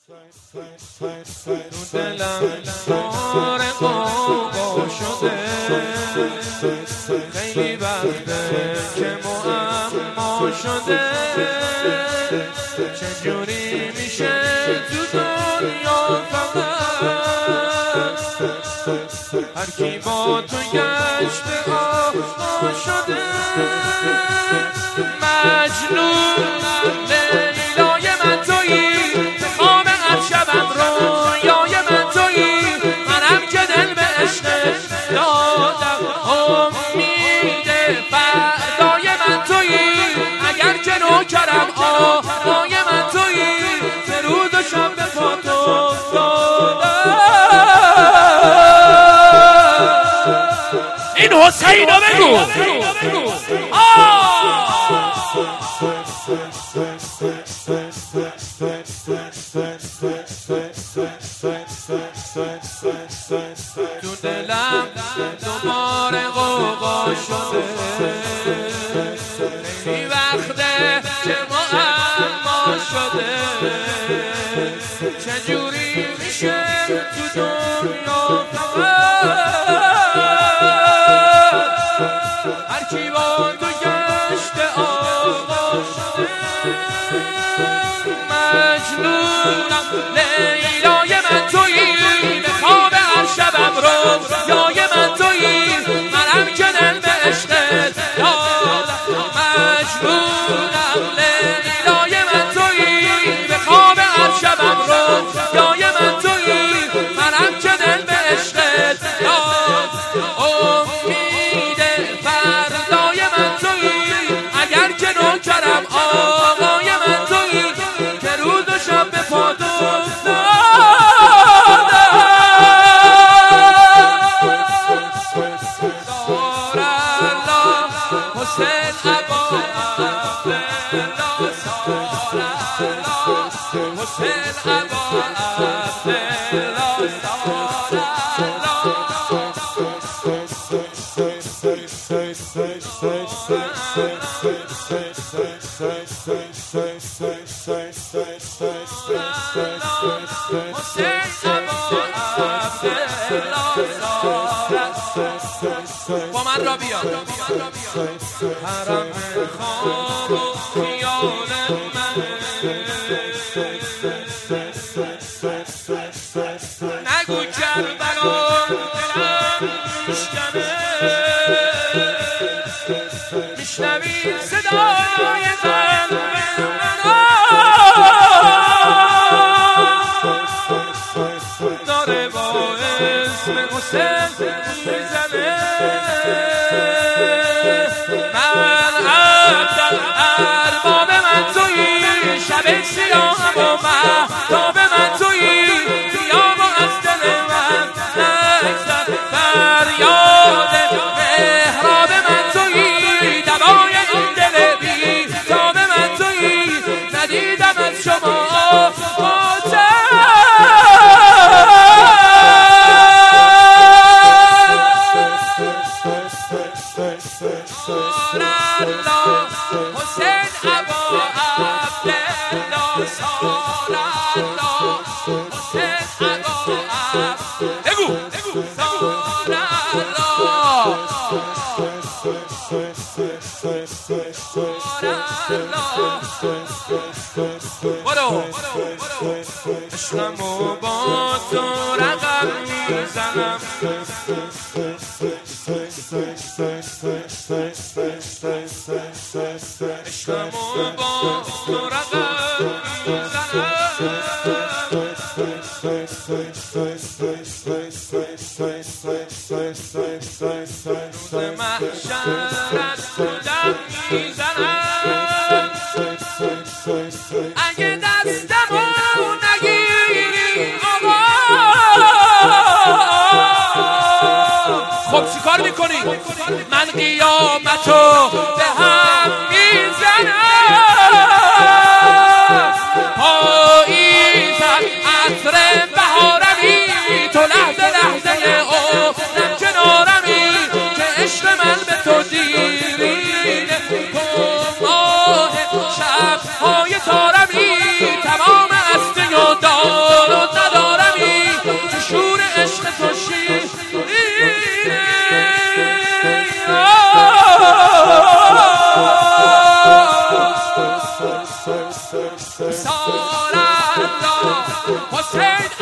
تو دلم بار قوقا شده، خیلی وقته که معما شده. چجوری میشه تو دنیا فقط هر کی با تو گشته آشنا شده. مجنونم لیلای من تویی، خواب هر شبم رویای من تویی. منم که دل به عشقت دادم، امید فردای من تویی. اگر که نوکرم آهای من تویی، به روز و شب به پا تو افتادم. این حسین رو بگو. تو دلم دوباره غوغا شده، خیلی وقته که معما شده. چجوری میشه تو دنیا فقط هر کی با تو گشته آقا شده. مجنونم لیلای من تویی، به خواب هر شبم رویای من تویی. منم که دل به عشقت دادم. مجنونم لیلای من تویی، به خواب هر شبم رویای من تویی. منم که دل به عشقت دادم، امید فردای من تویی. اگر که نوکرم آقای من تویی، که روز و شب به پا تو افتادم. حسین ابا عبدالله، حسین ابا عبدالله، با من را بیا. حرم خواب و خیال من، نگو کربلا دلم میشکنه. میشنوی صدای قلب منو، داره با اسم حسین میزنه. من ارباب من تویی، شب سیاه و مهتاب من تویی. بیا و از دل من نگذر، فریاد محراب من تویی. دوای این دل بیتاب من تویی. ندیدم از شما حسین ابا عبدالله، سالالله. حسین ابا عبدالله، بگو سالالله. برو عشقمو با تو رقم میزنم. عشقمو با تو رقم میزنم. روز محشرت خودم میزنم. اگه دستمو نگیری آقا، خب چیکار میکنی؟ من قیامتو به هم میزنم. پاییزم عطر بهارمی، تو لحظه لحظه عمرم کنارمی. که عشق من به تو دیرینه، تو ماه شبهای تارمی. تمام هستی و دار سار الله حسین